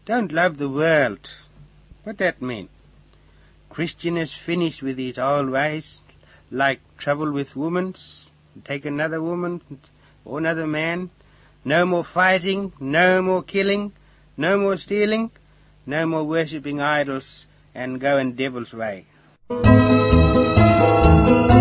Don't love the world. What that mean? Christian is finished with his old ways, like trouble with women, take another woman or another man. No more fighting, no more killing, no more stealing, no more worshipping idols, and go in devil's way.